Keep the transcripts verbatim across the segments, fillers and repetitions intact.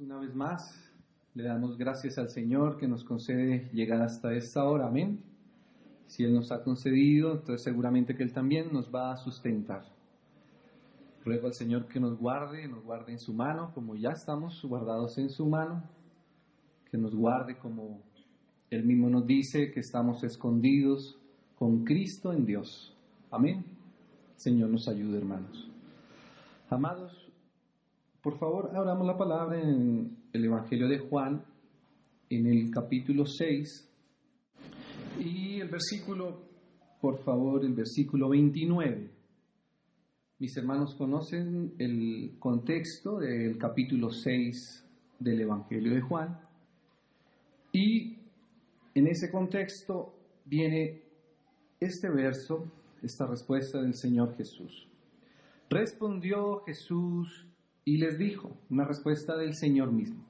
una vez más le damos gracias al Señor que nos concede llegar hasta esta hora, amén. Si Él nos ha concedido, entonces seguramente que Él también nos va a sustentar. Ruego al Señor que nos guarde, nos guarde en su mano, como ya estamos guardados en su mano, que nos guarde como Él mismo nos dice, que estamos escondidos con Cristo en Dios. Amén. Señor nos ayude, hermanos. Amados, por favor, abramos la palabra en el Evangelio de Juan, en el capítulo seis, y el versículo, por favor, el versículo veintinueve. Mis hermanos conocen el contexto del capítulo seis del Evangelio de Juan, y en ese contexto viene este verso, esta respuesta del Señor Jesús. Respondió Jesús y les dijo, una respuesta del Señor mismo: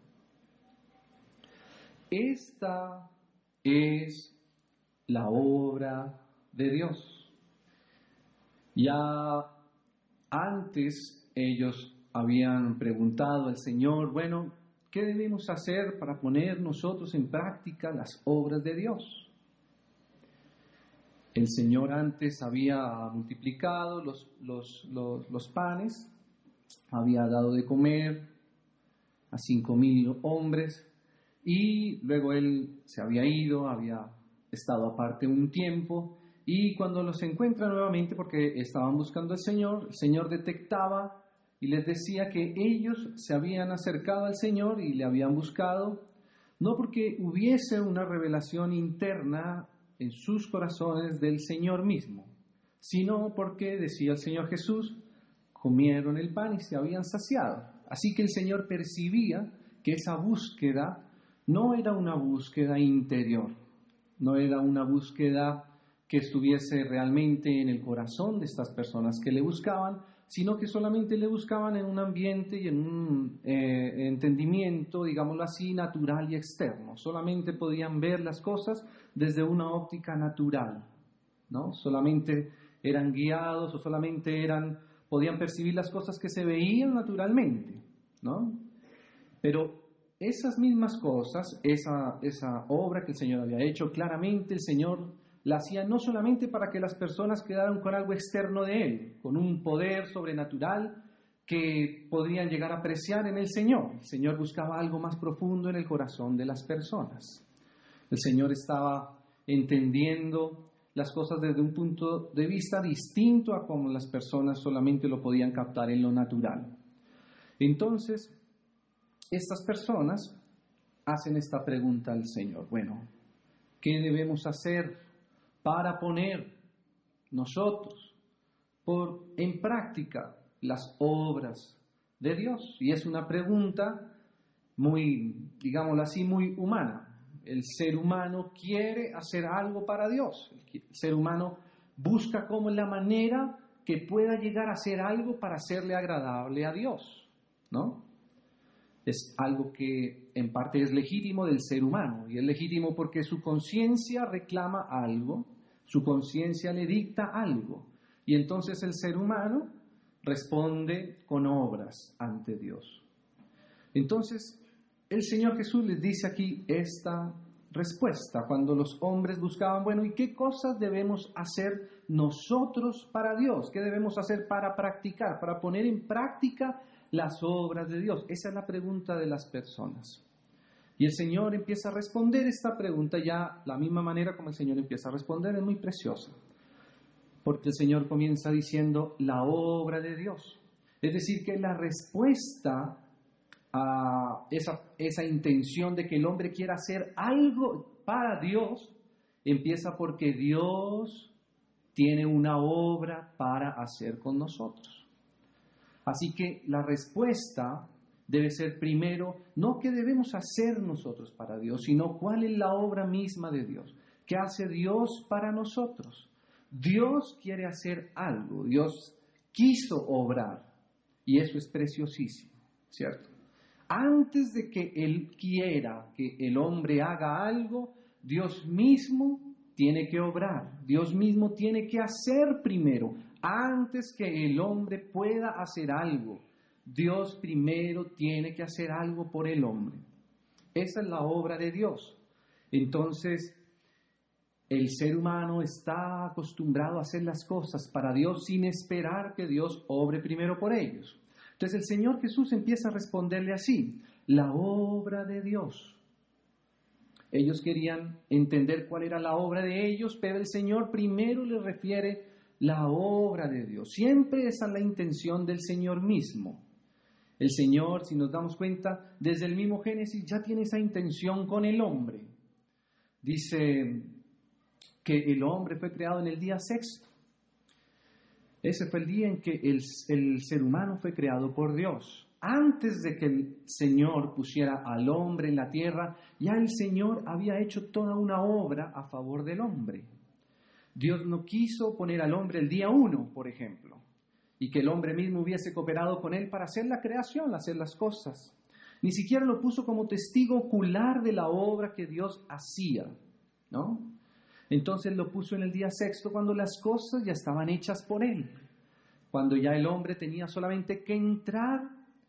esta es la obra de Dios. Ya antes ellos habían preguntado al Señor, bueno, ¿qué debemos hacer para poner nosotros en práctica las obras de Dios? El Señor antes había multiplicado los, los, los, los panes, había dado de comer a cinco mil hombres, y luego Él se había ido, había estado aparte un tiempo, y cuando los encuentra nuevamente, porque estaban buscando al Señor, el Señor detectaba y les decía que ellos se habían acercado al Señor y le habían buscado, no porque hubiese una revelación interna en sus corazones del Señor mismo, sino porque, decía el Señor Jesús, comieron el pan y se habían saciado. Así que el Señor percibía que esa búsqueda no era una búsqueda interior, no era una búsqueda que estuviese realmente en el corazón de estas personas que le buscaban, sino que solamente le buscaban en un ambiente y en un eh, entendimiento, digámoslo así, natural y externo. Solamente podían ver las cosas desde una óptica natural, ¿no? Solamente eran guiados o solamente eran, podían percibir las cosas que se veían naturalmente, ¿no? Pero esas mismas cosas, esa, esa obra que el Señor había hecho, claramente el Señor la hacía no solamente para que las personas quedaran con algo externo de Él, con un poder sobrenatural que podrían llegar a apreciar en el Señor. El Señor buscaba algo más profundo en el corazón de las personas. El Señor estaba entendiendo las cosas desde un punto de vista distinto a como las personas solamente lo podían captar en lo natural. Entonces, estas personas hacen esta pregunta al Señor. Bueno, ¿qué debemos hacer para poner nosotros por, en práctica las obras de Dios? Y es una pregunta muy, digámoslo así, muy humana. El ser humano quiere hacer algo para Dios. El ser humano busca cómo es la manera que pueda llegar a hacer algo para hacerle agradable a Dios, ¿no? Es algo que en parte es legítimo del ser humano, y es legítimo porque su conciencia reclama algo, su conciencia le dicta algo, y entonces el ser humano responde con obras ante Dios. Entonces, el Señor Jesús les dice aquí esta respuesta, cuando los hombres buscaban, bueno, ¿y qué cosas debemos hacer nosotros para Dios? ¿Qué debemos hacer para practicar, para poner en práctica las obras de Dios? Esa es la pregunta de las personas. Y el Señor empieza a responder esta pregunta ya, la misma manera como el Señor empieza a responder, es muy preciosa. Porque el Señor comienza diciendo la obra de Dios. Es decir, que la respuesta a esa, esa intención de que el hombre quiera hacer algo para Dios, empieza porque Dios tiene una obra para hacer con nosotros. Así que la respuesta debe ser primero, no qué debemos hacer nosotros para Dios, sino cuál es la obra misma de Dios. ¿Qué hace Dios para nosotros? Dios quiere hacer algo, Dios quiso obrar, y eso es preciosísimo, ¿cierto? Antes de que Él quiera que el hombre haga algo, Dios mismo tiene que obrar, Dios mismo tiene que hacer primero, antes que el hombre pueda hacer algo. Dios primero tiene que hacer algo por el hombre. Esa es la obra de Dios. Entonces, el ser humano está acostumbrado a hacer las cosas para Dios sin esperar que Dios obre primero por ellos. Entonces el Señor Jesús empieza a responderle así: la obra de Dios. Ellos querían entender cuál era la obra de ellos, pero el Señor primero les refiere la obra de Dios. Siempre esa es la intención del Señor mismo. El Señor, si nos damos cuenta, desde el mismo Génesis ya tiene esa intención con el hombre. Dice que el hombre fue creado en el día sexto. Ese fue el día en que el, el ser humano fue creado por Dios. Antes de que el Señor pusiera al hombre en la tierra, ya el Señor había hecho toda una obra a favor del hombre. Dios no quiso poner al hombre el día uno, por ejemplo, y que el hombre mismo hubiese cooperado con él para hacer la creación, hacer las cosas. Ni siquiera lo puso como testigo ocular de la obra que Dios hacía, ¿no? Entonces lo puso en el día sexto, cuando las cosas ya estaban hechas por él, cuando ya el hombre tenía solamente que entrar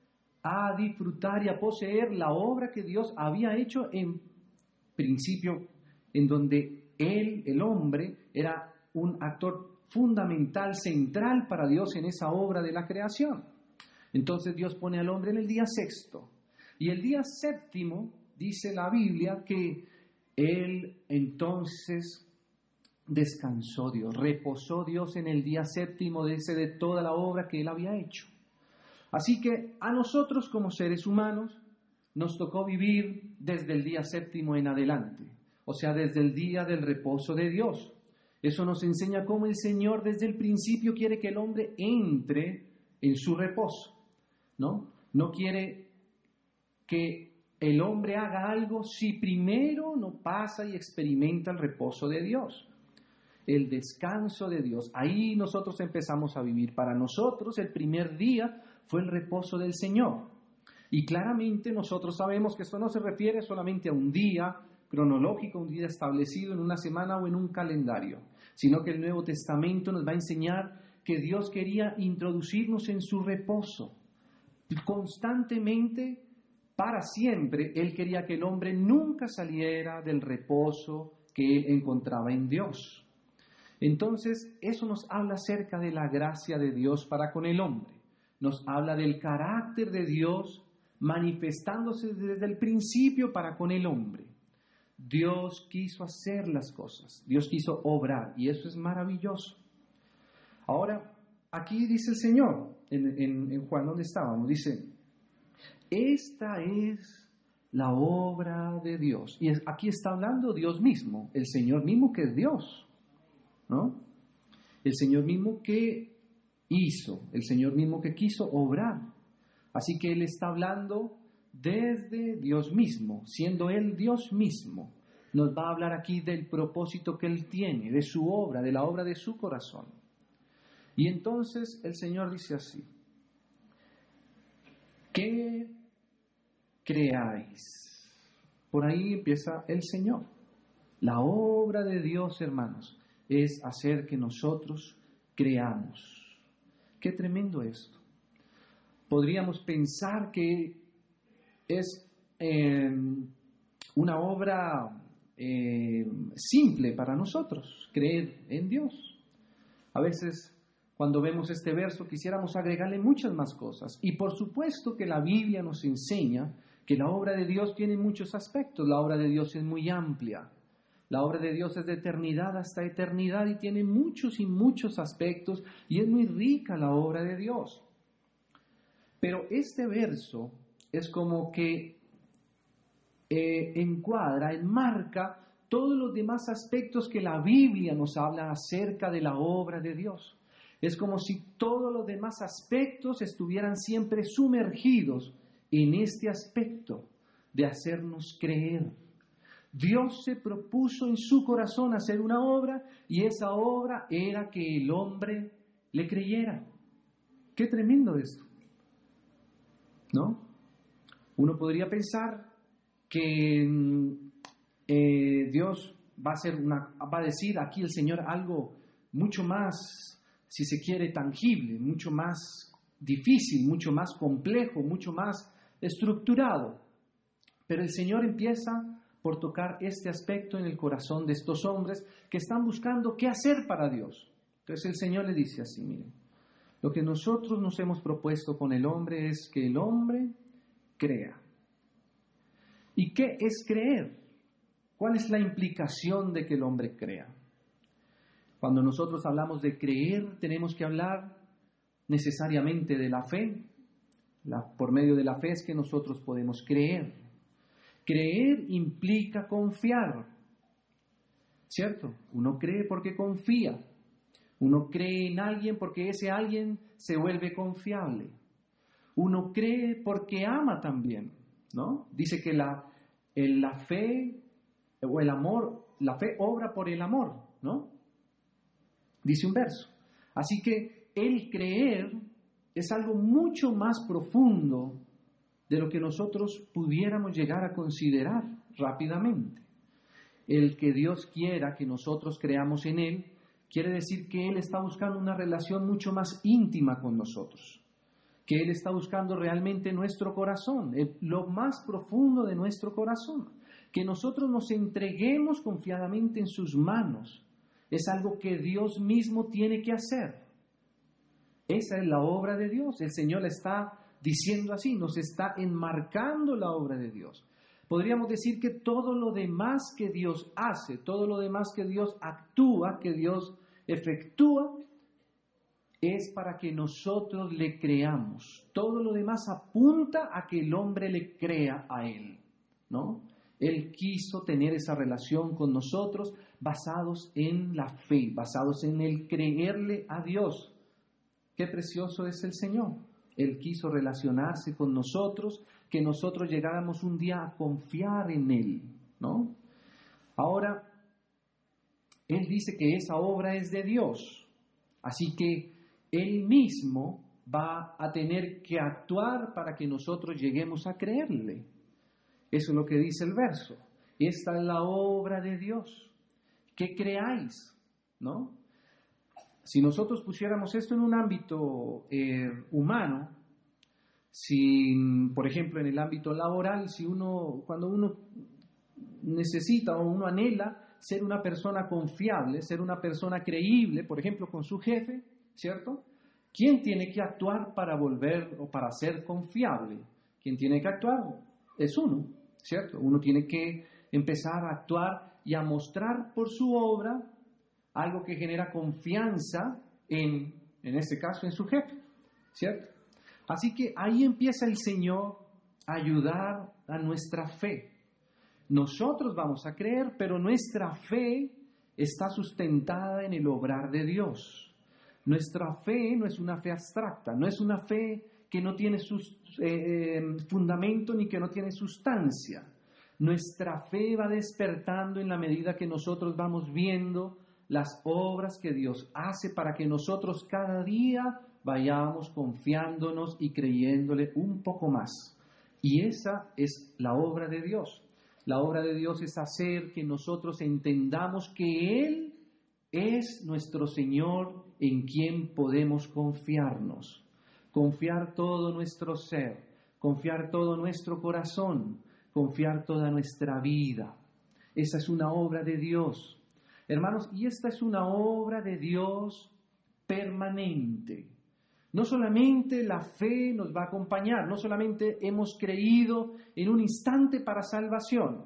a disfrutar y a poseer la obra que Dios había hecho en principio, en donde él, el hombre, era un actor fundamental, central para Dios en esa obra de la creación. Entonces Dios pone al hombre en el día sexto. Y el día séptimo, dice la Biblia, que él entonces descansó Dios, reposó Dios en el día séptimo de ese de toda la obra que él había hecho. Así que a nosotros como seres humanos nos tocó vivir desde el día séptimo en adelante, o sea, desde el día del reposo de Dios. Eso nos enseña cómo el Señor desde el principio quiere que el hombre entre en su reposo, ¿no? No quiere que el hombre haga algo si primero no pasa y experimenta el reposo de Dios, el descanso de Dios. Ahí nosotros empezamos a vivir. Para nosotros el primer día fue el reposo del Señor. Y claramente nosotros sabemos que esto no se refiere solamente a un día cronológico, un día establecido en una semana o en un calendario, sino que el Nuevo Testamento nos va a enseñar que Dios quería introducirnos en su reposo. Constantemente, para siempre, Él quería que el hombre nunca saliera del reposo que Él encontraba en Dios. Entonces, eso nos habla acerca de la gracia de Dios para con el hombre. Nos habla del carácter de Dios manifestándose desde el principio para con el hombre. Dios quiso hacer las cosas, Dios quiso obrar, y eso es maravilloso. Ahora, aquí dice el Señor, en, en, en Juan, ¿dónde estábamos? Dice, esta es la obra de Dios. Y es, aquí está hablando Dios mismo, el Señor mismo que es Dios, ¿no? El Señor mismo que hizo, el Señor mismo que quiso obrar. Así que Él está hablando desde Dios mismo, siendo Él Dios mismo. Nos va a hablar aquí del propósito que Él tiene, de su obra, de la obra de su corazón. Y entonces el Señor dice así, ¿qué creáis? Por ahí empieza el Señor. La obra de Dios, hermanos, es hacer que nosotros creamos. Qué tremendo esto. Podríamos pensar que es eh, una obra eh, simple para nosotros, creer en Dios. A veces, cuando vemos este verso, quisiéramos agregarle muchas más cosas. Y por supuesto que la Biblia nos enseña que la obra de Dios tiene muchos aspectos. La obra de Dios es muy amplia. La obra de Dios es de eternidad hasta eternidad y tiene muchos y muchos aspectos y es muy rica la obra de Dios. Pero este verso es como que eh, encuadra, enmarca todos los demás aspectos que la Biblia nos habla acerca de la obra de Dios. Es como si todos los demás aspectos estuvieran siempre sumergidos en este aspecto de hacernos creer. Dios se propuso en su corazón hacer una obra y esa obra era que el hombre le creyera. Qué tremendo esto, ¿no? Uno podría pensar que eh, Dios va a hacer una, va a decir aquí el Señor algo mucho más, si se quiere, tangible, mucho más difícil, mucho más complejo, mucho más estructurado. Pero el Señor empieza por tocar este aspecto en el corazón de estos hombres que están buscando qué hacer para Dios. Entonces el Señor le dice así, miren, lo que nosotros nos hemos propuesto con el hombre es que el hombre crea. ¿Y qué es creer? ¿Cuál es la implicación de que el hombre crea? Cuando nosotros hablamos de creer, tenemos que hablar necesariamente de la fe. La, por medio de la fe es que nosotros podemos creer. Creer implica confiar, ¿cierto? Uno cree porque confía. Uno cree en alguien porque ese alguien se vuelve confiable. Uno cree porque ama también, ¿no? Dice que la, el, la fe o el amor, la fe obra por el amor, ¿no? Dice un verso. Así que el creer es algo mucho más profundo de lo que nosotros pudiéramos llegar a considerar rápidamente. El que Dios quiera que nosotros creamos en Él, quiere decir que Él está buscando una relación mucho más íntima con nosotros, que Él está buscando realmente nuestro corazón, el, lo más profundo de nuestro corazón, que nosotros nos entreguemos confiadamente en sus manos. Es algo que Dios mismo tiene que hacer. Esa es la obra de Dios. El Señor la está diciendo así, nos está enmarcando la obra de Dios. Podríamos decir que todo lo demás que Dios hace, todo lo demás que Dios actúa, que Dios efectúa, es para que nosotros le creamos. Todo lo demás apunta a que el hombre le crea a Él, ¿no? Él quiso tener esa relación con nosotros basados en la fe, basados en el creerle a Dios. Qué precioso es el Señor. Él quiso relacionarse con nosotros, que nosotros llegáramos un día a confiar en Él, ¿no? Ahora, Él dice que esa obra es de Dios, así que Él mismo va a tener que actuar para que nosotros lleguemos a creerle. Eso es lo que dice el verso. Esta es la obra de Dios, que creáis, ¿no? Si nosotros pusiéramos esto en un ámbito eh, humano, si, por ejemplo, en el ámbito laboral, si uno, cuando uno necesita o uno anhela ser una persona confiable, ser una persona creíble, por ejemplo, con su jefe, ¿cierto? ¿Quién tiene que actuar para volver o para ser confiable? ¿Quién tiene que actuar? Es uno, ¿cierto? Uno tiene que empezar a actuar y a mostrar por su obra algo que genera confianza en, en este caso, en su jefe, ¿cierto? Así que ahí empieza el Señor a ayudar a nuestra fe. Nosotros vamos a creer, pero nuestra fe está sustentada en el obrar de Dios. Nuestra fe no es una fe abstracta, no es una fe que no tiene sus, eh, fundamento ni que no tiene sustancia. Nuestra fe va despertando en la medida que nosotros vamos viendo las obras que Dios hace para que nosotros cada día vayamos confiándonos y creyéndole un poco más. Y esa es la obra de Dios. La obra de Dios es hacer que nosotros entendamos que Él es nuestro Señor en quien podemos confiarnos. Confiar todo nuestro ser, confiar todo nuestro corazón, confiar toda nuestra vida. Esa es una obra de Dios. Hermanos, y esta es una obra de Dios permanente. No solamente la fe nos va a acompañar, no solamente hemos creído en un instante para salvación.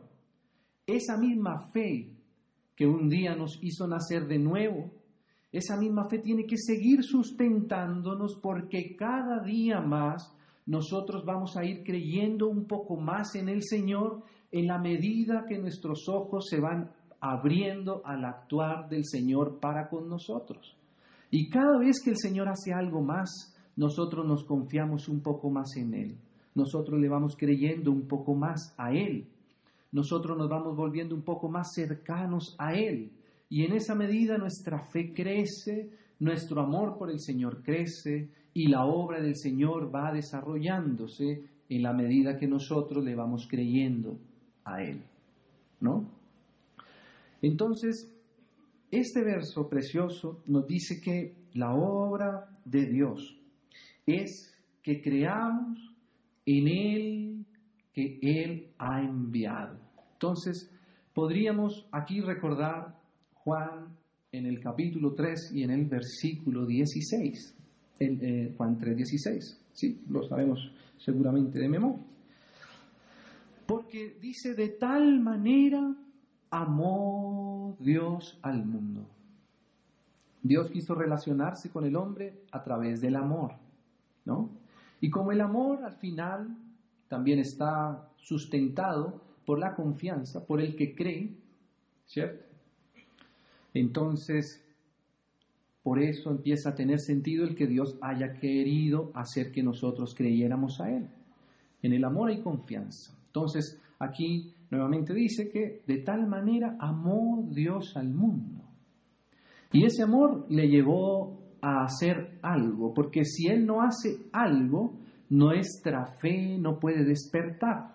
Esa misma fe que un día nos hizo nacer de nuevo, esa misma fe tiene que seguir sustentándonos porque cada día más nosotros vamos a ir creyendo un poco más en el Señor en la medida que nuestros ojos se van abriendo al actuar del Señor para con nosotros. Y cada vez que el Señor hace algo más, nosotros nos confiamos un poco más en Él. Nosotros le vamos creyendo un poco más a Él. Nosotros nos vamos volviendo un poco más cercanos a Él. Y en esa medida nuestra fe crece, nuestro amor por el Señor crece y la obra del Señor va desarrollándose en la medida que nosotros le vamos creyendo a Él, ¿no? Entonces, este verso precioso nos dice que la obra de Dios es que creamos en Él que Él ha enviado. Entonces, podríamos aquí recordar Juan en el capítulo tres y en el versículo dieciséis. El, eh, Juan tres, dieciséis. Sí, lo sabemos seguramente de memoria. Porque dice, de tal manera amó Dios al mundo. Dios quiso relacionarse con el hombre a través del amor, ¿no? Y como el amor al final también está sustentado por la confianza, por el que cree, ¿cierto? Entonces, por eso empieza a tener sentido el que Dios haya querido hacer que nosotros creyéramos a Él. En el amor hay confianza. Entonces, aquí nuevamente dice que de tal manera amó Dios al mundo. Y ese amor le llevó a hacer algo, porque si Él no hace algo, nuestra fe no puede despertar.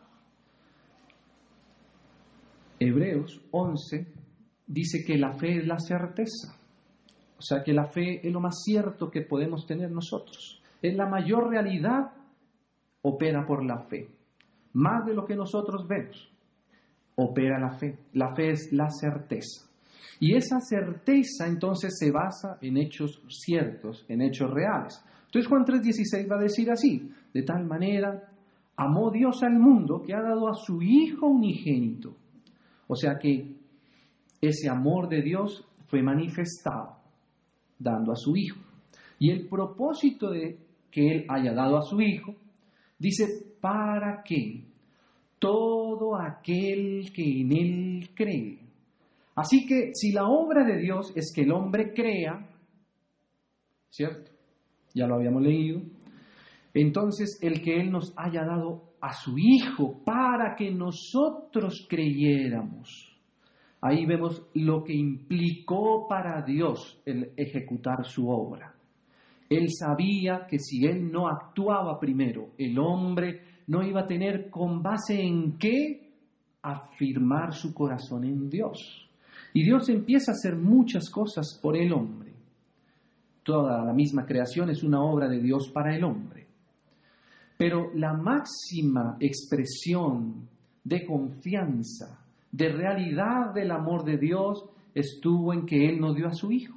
Hebreos once dice que la fe es la certeza. O sea que la fe es lo más cierto que podemos tener nosotros. Es la mayor realidad, opera por la fe. Más de lo que nosotros vemos, opera la fe. La fe es la certeza. Y esa certeza entonces se basa en hechos ciertos, en hechos reales. Entonces Juan tres dieciséis va a decir así, de tal manera amó Dios al mundo que ha dado a su Hijo unigénito. O sea que ese amor de Dios fue manifestado dando a su Hijo. Y el propósito de que Él haya dado a su Hijo, dice, para que todo aquel que en Él cree. Así que si la obra de Dios es que el hombre crea, ¿cierto? Ya lo habíamos leído. Entonces el que Él nos haya dado a su Hijo para que nosotros creyéramos. Ahí vemos lo que implicó para Dios el ejecutar su obra. Él sabía que si Él no actuaba primero, el hombre no iba a tener con base en qué afirmar su corazón en Dios. Y Dios empieza a hacer muchas cosas por el hombre. Toda la misma creación es una obra de Dios para el hombre. Pero la máxima expresión de confianza, de realidad del amor de Dios, estuvo en que Él nos dio a su Hijo.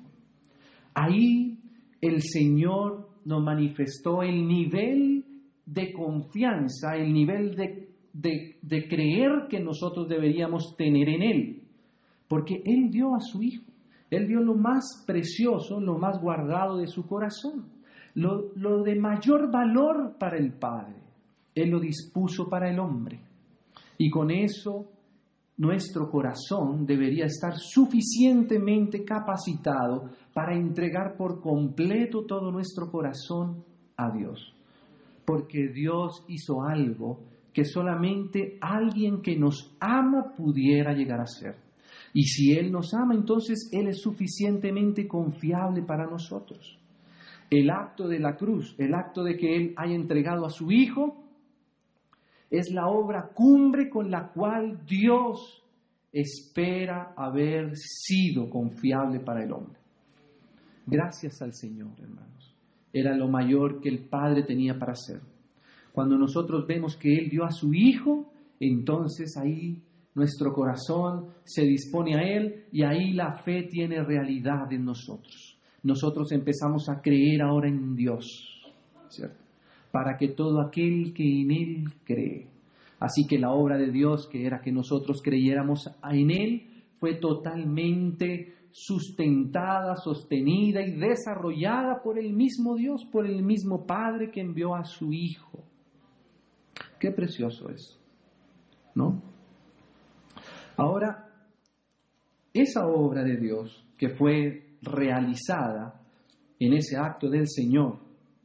Ahí el Señor nos manifestó el nivel de confianza, el nivel de, de, de creer que nosotros deberíamos tener en Él. Porque Él dio a su Hijo. Él dio lo más precioso, lo más guardado de su corazón. Lo, lo de mayor valor para el Padre. Él lo dispuso para el hombre. Y con eso nuestro corazón debería estar suficientemente capacitado para entregar por completo todo nuestro corazón a Dios. Porque Dios hizo algo que solamente alguien que nos ama pudiera llegar a hacer. Y si Él nos ama, entonces Él es suficientemente confiable para nosotros. El acto de la cruz, el acto de que Él haya entregado a su Hijo, es la obra cumbre con la cual Dios espera haber sido confiable para el hombre. Gracias al Señor, hermanos. Era lo mayor que el Padre tenía para hacer. Cuando nosotros vemos que Él dio a su Hijo, entonces ahí nuestro corazón se dispone a Él y ahí la fe tiene realidad en nosotros. Nosotros empezamos a creer ahora en Dios, ¿cierto? Para que todo aquel que en Él cree. Así que la obra de Dios, que era que nosotros creyéramos en Él, fue totalmente sustentada, sostenida y desarrollada por el mismo Dios, por el mismo Padre que envió a su Hijo. Qué precioso es, ¿no? Ahora, esa obra de Dios que fue realizada en ese acto del Señor,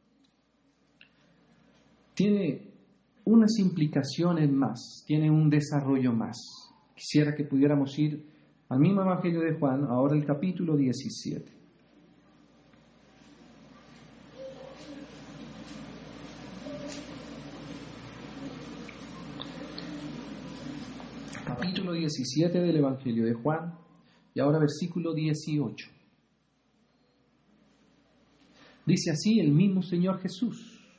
tiene unas implicaciones más, tiene un desarrollo más. Quisiera que pudiéramos ir al mismo Evangelio de Juan, ahora el capítulo diecisiete. Capítulo diecisiete del Evangelio de Juan, y ahora versículo dieciocho. Dice así el mismo Señor Jesús: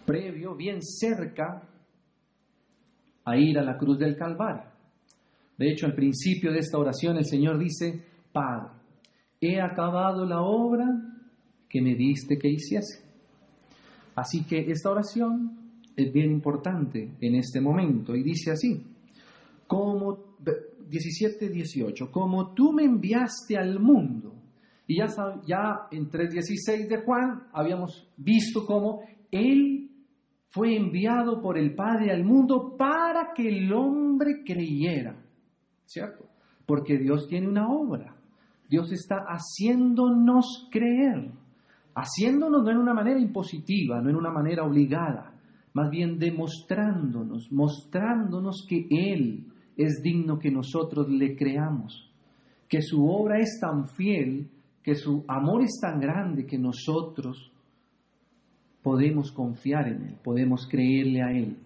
previo, bien cerca a ir a la cruz del Calvario. De hecho, al principio de esta oración el Señor dice: Padre, he acabado la obra que me diste que hiciese. Así que esta oración es bien importante en este momento y dice así, como diecisiete dieciocho, como tú me enviaste al mundo. Y ya, ya en tres dieciséis de Juan habíamos visto cómo Él fue enviado por el Padre al mundo para que el hombre creyera, ¿cierto? Porque Dios tiene una obra. Dios está haciéndonos creer, haciéndonos no en una manera impositiva, no en una manera obligada, más bien demostrándonos, mostrándonos que Él es digno que nosotros le creamos, que su obra es tan fiel, que su amor es tan grande que nosotros podemos confiar en Él, podemos creerle a Él.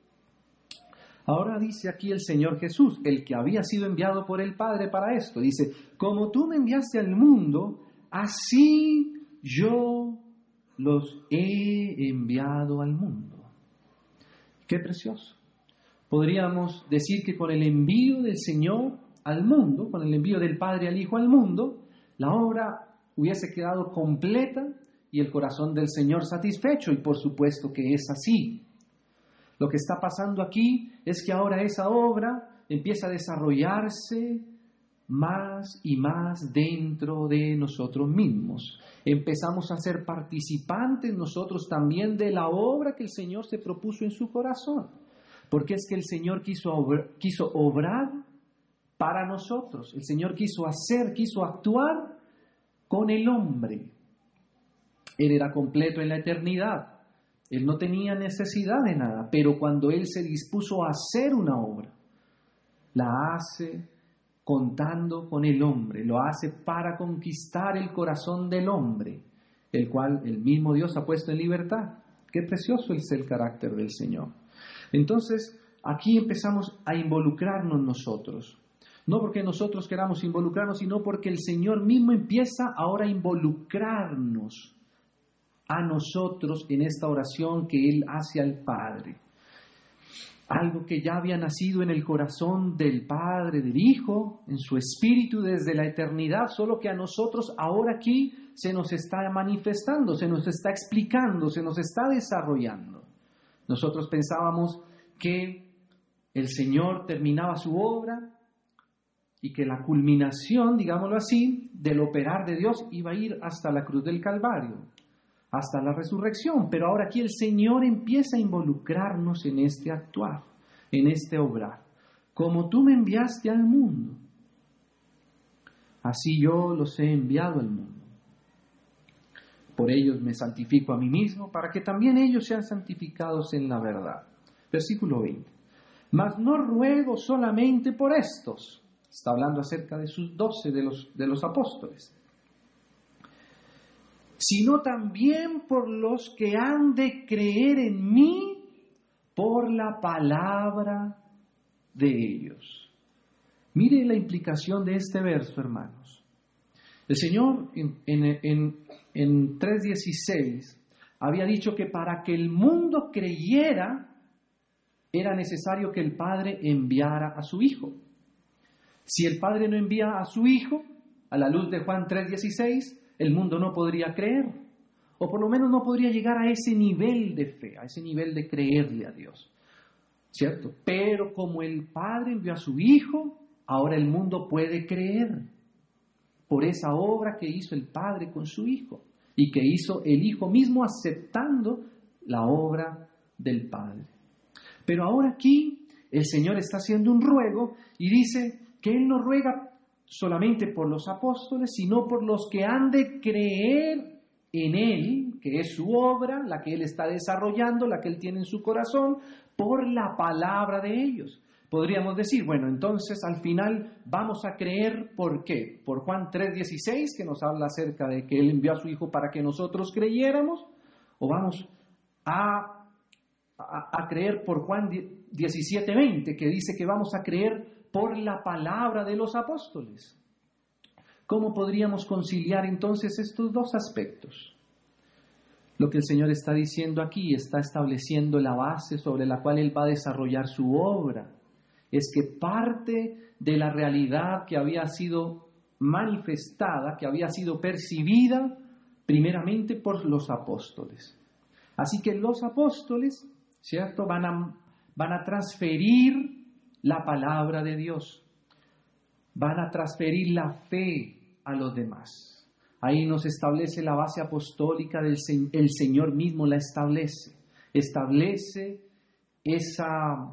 Ahora dice aquí el Señor Jesús, el que había sido enviado por el Padre para esto, dice, como tú me enviaste al mundo, así yo los he enviado al mundo. ¡Qué precioso! Podríamos decir que con el envío del Señor al mundo, con el envío del Padre al Hijo al mundo, la obra hubiese quedado completa y el corazón del Señor satisfecho, y por supuesto que es así. Lo que está pasando aquí es que ahora esa obra empieza a desarrollarse más y más dentro de nosotros mismos. Empezamos a ser participantes nosotros también de la obra que el Señor se propuso en su corazón. Porque es que el Señor quiso, obr- quiso obrar para nosotros. El Señor quiso hacer, quiso actuar con el hombre. Él era completo en la eternidad. Él no tenía necesidad de nada, pero cuando Él se dispuso a hacer una obra, la hace contando con el hombre, lo hace para conquistar el corazón del hombre, el cual el mismo Dios ha puesto en libertad. Qué precioso es el carácter del Señor. Entonces, aquí empezamos a involucrarnos nosotros. No porque nosotros queramos involucrarnos, sino porque el Señor mismo empieza ahora a involucrarnos a nosotros en esta oración que Él hace al Padre. Algo que ya había nacido en el corazón del Padre, del Hijo, en su espíritu desde la eternidad, solo que a nosotros ahora aquí se nos está manifestando, se nos está explicando, se nos está desarrollando. Nosotros pensábamos que el Señor terminaba su obra y que la culminación, digámoslo así, del operar de Dios iba a ir hasta la cruz del Calvario, hasta la resurrección. Pero ahora aquí el Señor empieza a involucrarnos en este actuar, en este obrar. Como tú me enviaste al mundo, así yo los he enviado al mundo. Por ellos me santifico a mí mismo, para que también ellos sean santificados en la verdad. Versículo veinte. Mas no ruego solamente por estos. Está hablando acerca de sus doce, de los, de los apóstoles. Sino también por los que han de creer en mí por la palabra de ellos. Mire la implicación de este verso, hermanos. El Señor en, en, en, en tres dieciséis había dicho que para que el mundo creyera era necesario que el Padre enviara a su Hijo. Si el Padre no envía a su Hijo, a la luz de Juan tres dieciséis, el mundo no podría creer, o por lo menos no podría llegar a ese nivel de fe, a ese nivel de creerle a Dios, ¿cierto? Pero como el Padre envió a su Hijo, ahora el mundo puede creer por esa obra que hizo el Padre con su Hijo y que hizo el Hijo mismo aceptando la obra del Padre. Pero ahora aquí el Señor está haciendo un ruego y dice que Él no ruega solamente por los apóstoles, sino por los que han de creer en Él, que es su obra, la que Él está desarrollando, la que Él tiene en su corazón, por la palabra de ellos. Podríamos decir, bueno, entonces al final vamos a creer, ¿por qué? Por Juan tres dieciséis, que nos habla acerca de que Él envió a su Hijo para que nosotros creyéramos, o vamos a, a, a creer por Juan diecisiete veinte, que dice que vamos a creer por la palabra de los apóstoles. ¿Cómo podríamos conciliar entonces estos dos aspectos? Lo que el Señor está diciendo aquí, está estableciendo la base sobre la cual Él va a desarrollar su obra. Es que parte de la realidad que había sido manifestada, que había sido percibida primeramente por los apóstoles. Así que los apóstoles, ¿cierto?, van a, van a transferir la palabra de Dios, van a transferir la fe a los demás. Ahí nos establece la base apostólica, del el Señor mismo la establece, establece esa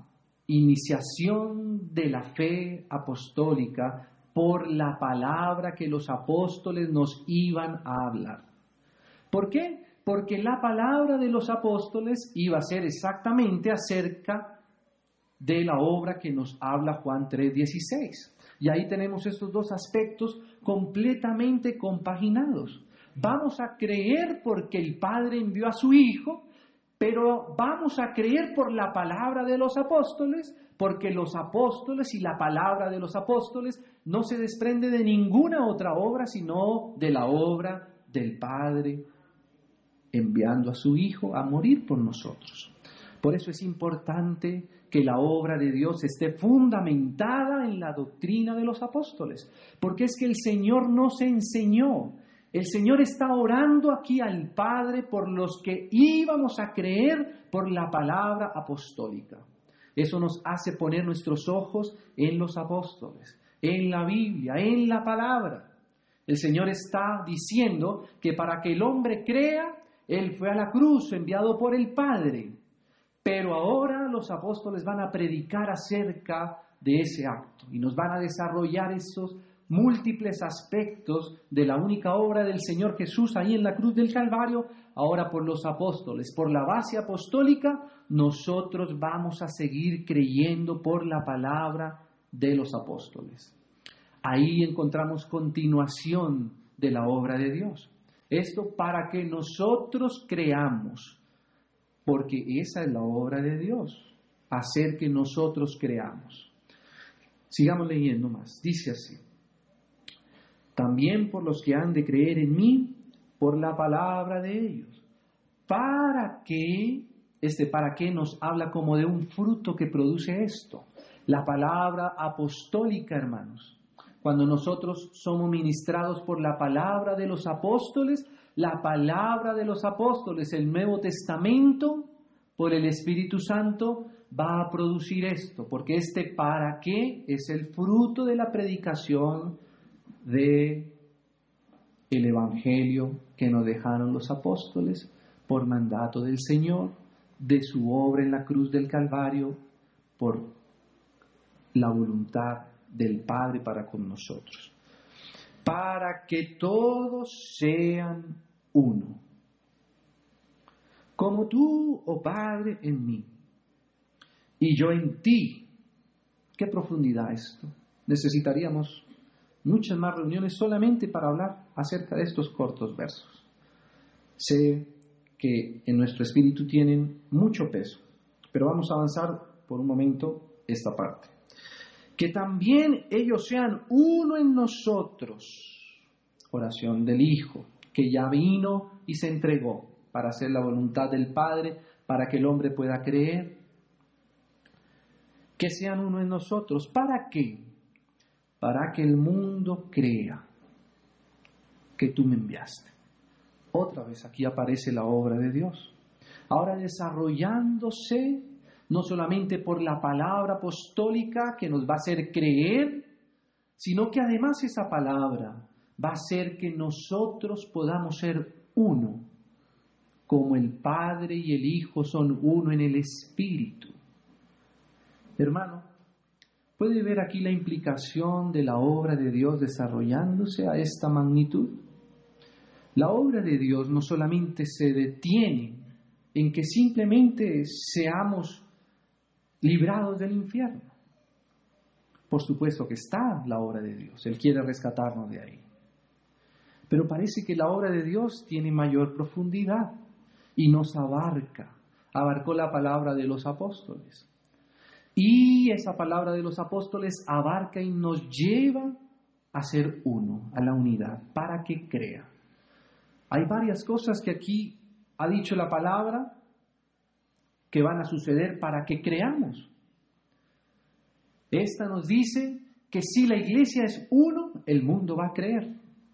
iniciación de la fe apostólica por la palabra que los apóstoles nos iban a hablar. ¿Por qué? Porque la palabra de los apóstoles iba a ser exactamente acerca de la obra que nos habla Juan tres dieciséis. Y ahí tenemos estos dos aspectos completamente compaginados. Vamos a creer porque el Padre envió a su Hijo, pero vamos a creer por la palabra de los apóstoles, porque los apóstoles y la palabra de los apóstoles no se desprende de ninguna otra obra, sino de la obra del Padre enviando a su Hijo a morir por nosotros. Por eso es importante que la obra de Dios esté fundamentada en la doctrina de los apóstoles, porque es que el Señor nos enseñó. El Señor está orando aquí al Padre por los que íbamos a creer por la palabra apostólica. Eso nos hace poner nuestros ojos en los apóstoles, en la Biblia, en la palabra. El Señor está diciendo que para que el hombre crea, Él fue a la cruz enviado por el Padre. Pero ahora los apóstoles van a predicar acerca de ese acto y nos van a desarrollar esos múltiples aspectos de la única obra del Señor Jesús ahí en la cruz del Calvario, ahora por los apóstoles. Por la base apostólica, nosotros vamos a seguir creyendo por la palabra de los apóstoles. Ahí encontramos continuación de la obra de Dios. Esto para que nosotros creamos, porque esa es la obra de Dios, hacer que nosotros creamos. Sigamos leyendo más. Dice así: también por los que han de creer en mí, por la palabra de ellos. ¿Para qué? Este para qué nos habla como de un fruto que produce esto. La palabra apostólica, hermanos. Cuando nosotros somos ministrados por la palabra de los apóstoles, la palabra de los apóstoles, el Nuevo Testamento, por el Espíritu Santo, va a producir esto, porque este para qué es el fruto de la predicación de el Evangelio que nos dejaron los apóstoles por mandato del Señor, de su obra en la cruz del Calvario, por la voluntad del Padre para con nosotros. Para que todos sean uno, como tú, oh Padre, en mí, y yo en ti. ¿Qué profundidad esto? Necesitaríamos muchas más reuniones solamente para hablar acerca de estos cortos versos. Sé que en nuestro espíritu tienen mucho peso, pero vamos a avanzar por un momento esta parte. Que también ellos sean uno en nosotros. Oración del Hijo, que ya vino y se entregó para hacer la voluntad del Padre, para que el hombre pueda creer. Que sean uno en nosotros. ¿Para qué? Para que el mundo crea que tú me enviaste. Otra vez aquí aparece la obra de Dios. Ahora desarrollándose no solamente por la palabra apostólica que nos va a hacer creer, sino que además esa palabra va a hacer que nosotros podamos ser uno, como el Padre y el Hijo son uno en el Espíritu. Hermano, ¿puede ver aquí la implicación de la obra de Dios desarrollándose a esta magnitud? La obra de Dios no solamente se detiene en que simplemente seamos librados del infierno. Por supuesto que está la obra de Dios, Él quiere rescatarnos de ahí. Pero parece que la obra de Dios tiene mayor profundidad y nos abarca. Abarcó la palabra de los apóstoles. Y esa palabra de los apóstoles abarca y nos lleva a ser uno, a la unidad, para que crea. Hay varias cosas que aquí ha dicho la palabra que van a suceder para que creamos. Esta nos dice que si la iglesia es uno, el mundo va a creer.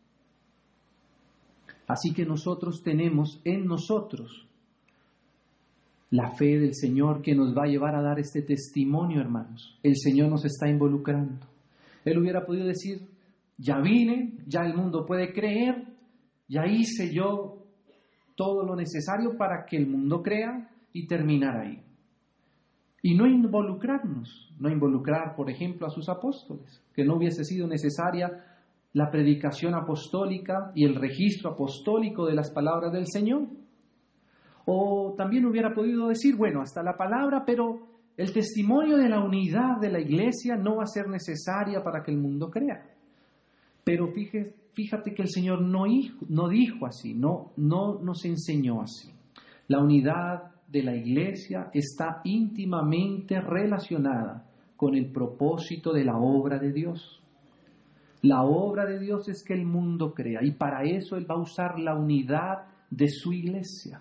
Así que nosotros tenemos en nosotros la fe del Señor que nos va a llevar a dar este testimonio, hermanos. El Señor nos está involucrando. Él hubiera podido decir, ya vine, ya el mundo puede creer, ya hice yo todo lo necesario para que el mundo crea y terminar ahí. Y no involucrarnos, no involucrar, por ejemplo, a sus apóstoles, que no hubiese sido necesaria la predicación apostólica y el registro apostólico de las palabras del Señor. O también hubiera podido decir, bueno, hasta la palabra, pero el testimonio de la unidad de la iglesia no va a ser necesaria para que el mundo crea. Pero fíjate, fíjate que el Señor no, no dijo así, no, no nos enseñó así. La unidad de la iglesia está íntimamente relacionada con el propósito de la obra de Dios. La obra de Dios es que el mundo crea, y para eso Él va a usar la unidad de su iglesia.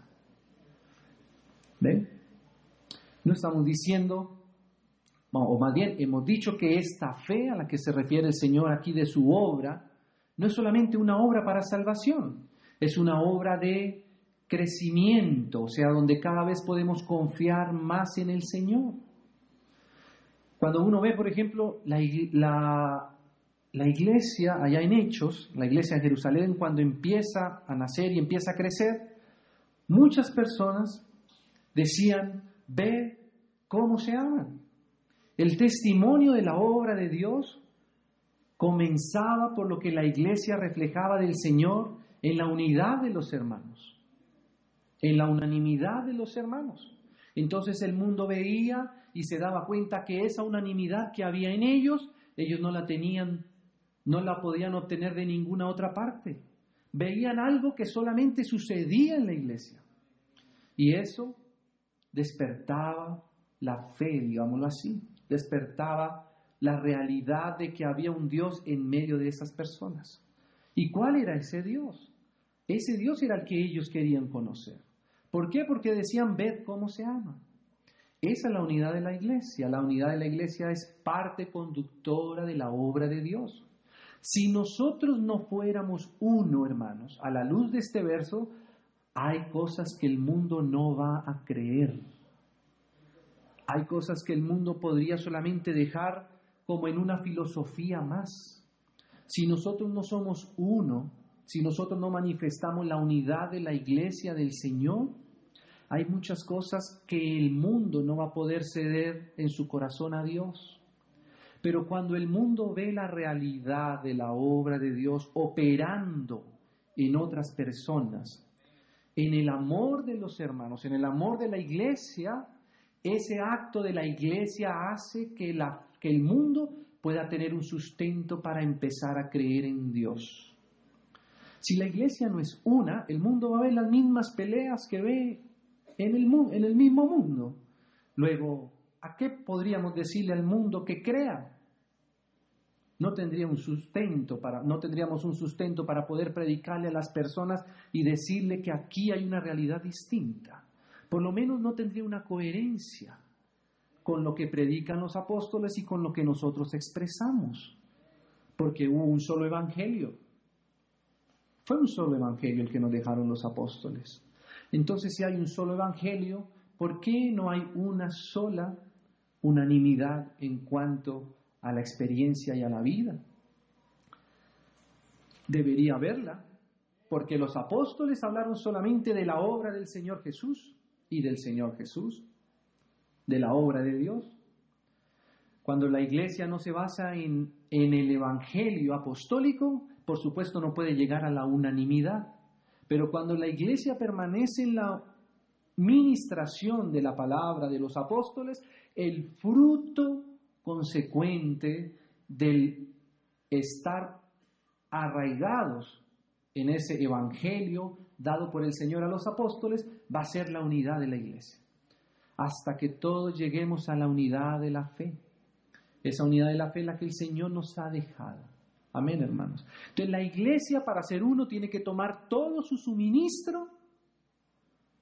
¿Ven? No estamos diciendo, o más bien hemos dicho que esta fe a la que se refiere el Señor aquí de su obra, no es solamente una obra para salvación, es una obra de crecimiento, o sea, donde cada vez podemos confiar más en el Señor. Cuando uno ve, por ejemplo, la, la, la iglesia allá en Hechos, la iglesia en Jerusalén, cuando empieza a nacer y empieza a crecer, muchas personas decían, ve cómo se aman. El testimonio de la obra de Dios comenzaba por lo que la iglesia reflejaba del Señor en la unidad de los hermanos, en la unanimidad de los hermanos. Entonces el mundo veía y se daba cuenta que esa unanimidad que había en ellos, ellos no la tenían, no la podían obtener de ninguna otra parte. Veían algo que solamente sucedía en la iglesia. Y eso despertaba la fe, digámoslo así, despertaba la realidad de que había un Dios en medio de esas personas. ¿Y cuál era ese Dios? Ese Dios era el que ellos querían conocer. ¿Por qué? Porque decían, ved cómo se ama. Esa es la unidad de la iglesia. La unidad de la iglesia es parte conductora de la obra de Dios. Si nosotros no fuéramos uno, hermanos, a la luz de este verso, hay cosas que el mundo no va a creer. Hay cosas que el mundo podría solamente dejar como en una filosofía más. Si nosotros no somos uno, si nosotros no manifestamos la unidad de la iglesia del Señor, hay muchas cosas que el mundo no va a poder ceder en su corazón a Dios. Pero cuando el mundo ve la realidad de la obra de Dios operando en otras personas, en el amor de los hermanos, en el amor de la iglesia, ese acto de la iglesia hace que, la, que el mundo pueda tener un sustento para empezar a creer en Dios. Si la iglesia no es una, el mundo va a ver las mismas peleas que ve en el, en el mismo mundo. Luego, ¿a qué podríamos decirle al mundo que crea? No tendría un sustento para, no tendríamos un sustento para poder predicarle a las personas y decirle que aquí hay una realidad distinta. Por lo menos no tendría una coherencia con lo que predican los apóstoles y con lo que nosotros expresamos. Porque hubo un solo evangelio. Fue un solo evangelio el que nos dejaron los apóstoles. Entonces, si hay un solo evangelio, ¿por qué no hay una sola unanimidad en cuanto a la experiencia y a la vida? Debería haberla, porque los apóstoles hablaron solamente de la obra del Señor Jesús y del Señor Jesús, de la obra de Dios. Cuando la iglesia no se basa en, en el evangelio apostólico, por supuesto no puede llegar a la unanimidad. Pero cuando la iglesia permanece en la ministración de la palabra de los apóstoles, el fruto consecuente del estar arraigados en ese evangelio dado por el Señor a los apóstoles va a ser la unidad de la iglesia. Hasta que todos lleguemos a la unidad de la fe. Esa unidad de la fe es la que el Señor nos ha dejado. Amén, hermanos. Entonces la iglesia, para ser uno, tiene que tomar todo su suministro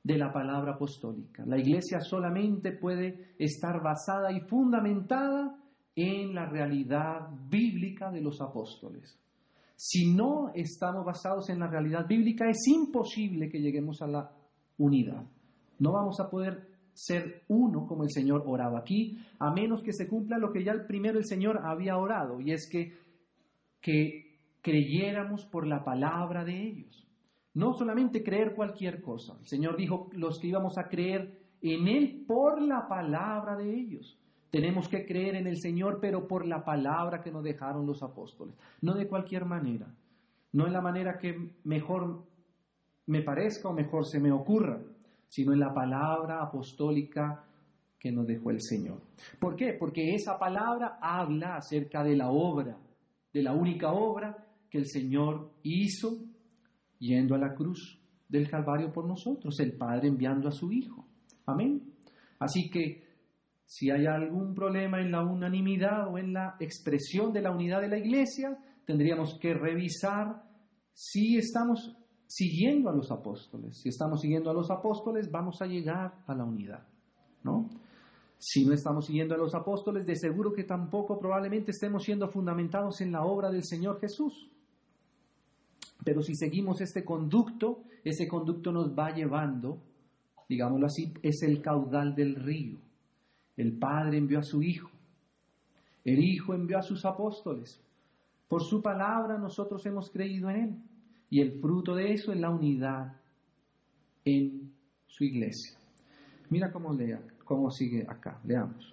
de la palabra apostólica. La iglesia solamente puede estar basada y fundamentada en la realidad bíblica de los apóstoles. Si no estamos basados en la realidad bíblica, es imposible que lleguemos a la unidad. No vamos a poder ser uno como el Señor oraba aquí, a menos que se cumpla lo que ya el primero el Señor había orado, y es que, que creyéramos por la palabra de ellos. No solamente creer cualquier cosa. El Señor dijo los que íbamos a creer en Él por la palabra de ellos. Tenemos que creer en el Señor, pero por la palabra que nos dejaron los apóstoles. No de cualquier manera. No en la manera que mejor me parezca o mejor se me ocurra, sino en la palabra apostólica que nos dejó el Señor. ¿Por qué? Porque esa palabra habla acerca de la obra, de la única obra que el Señor hizo yendo a la cruz del Calvario por nosotros, el Padre enviando a su Hijo. Amén. Así que si hay algún problema en la unanimidad o en la expresión de la unidad de la iglesia, tendríamos que revisar si estamos siguiendo a los apóstoles. Si estamos siguiendo a los apóstoles, vamos a llegar a la unidad, ¿no? Si no estamos siguiendo a los apóstoles, de seguro que tampoco probablemente estemos siendo fundamentados en la obra del Señor Jesús. Pero si seguimos este conducto, ese conducto nos va llevando, digámoslo así, es el caudal del río. El Padre envió a su Hijo. El Hijo envió a sus apóstoles. Por su palabra nosotros hemos creído en Él. Y el fruto de eso es la unidad en su iglesia. Mira cómo, lea, cómo sigue acá. Leamos.